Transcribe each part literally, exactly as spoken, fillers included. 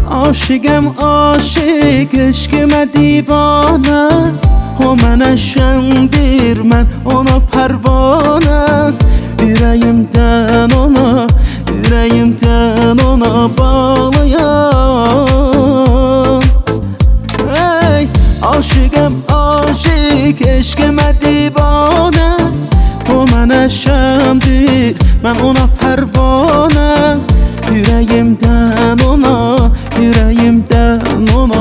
Aşıqəm aşık, eşqimə divanə. O mənə şəndir, mən ona pərvanə. Ürəyimdən ona, ürəyimdən ona bağlıyam. Hey, aşıqəm aşık, eşqimə divanə. O mənə şəndir, mən ona pərvanə. Ürəyimdən ona, ürəyimdən ona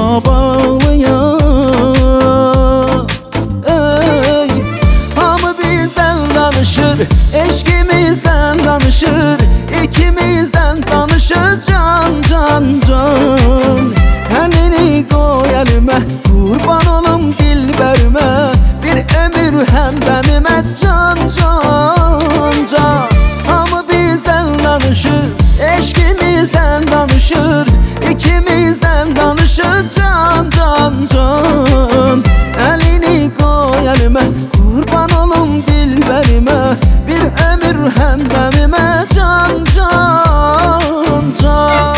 bağlıyam. Ey, hamı bizdən danışır, eşqimizdən danışır. İkimizdən danışır can, can, can. Əlini qoy əlimə, qurban olum dilbərimə. Bir ömür həmdəmimə can, can, can. Hamı bizdən danışır, eşqimizdən danışır. İkimizdən danışır can, can, can. Əlini qoy əlimə, qurban olum dilbərimə. Bir ömür həmdəmimə can, can, can.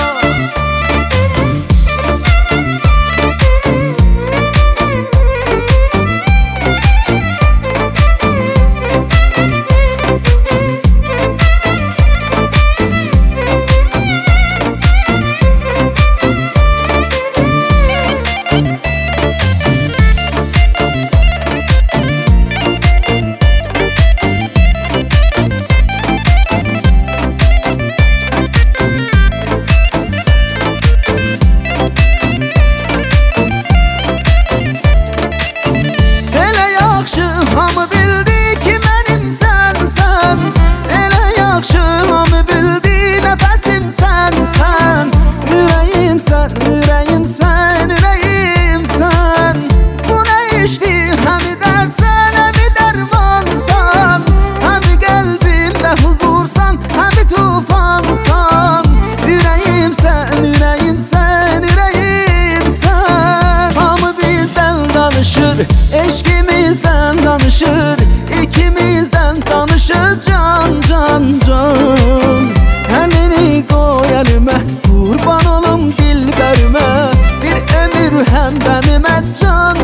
Hamı bildi ki mənim sənsən. Elə yaxşı hamı bildi nəfəsim sənsən. Ürəyimsən, ürəyimsən, ürəyimsən. Bu nə işdir, həmi dərdsən, həmi dərmansan. Həmi qəlbimdə huzursan, həmi tufansan. Ürəyimsən, ürəyimsən, ürəyimsən. Hamı bizdən danışır, eşqimizdən danışır. İkimizdən danışır can, can, can. Əlini qoy əlimə, qurban olum dilbərimə. Bir ömür həmdəmimə can,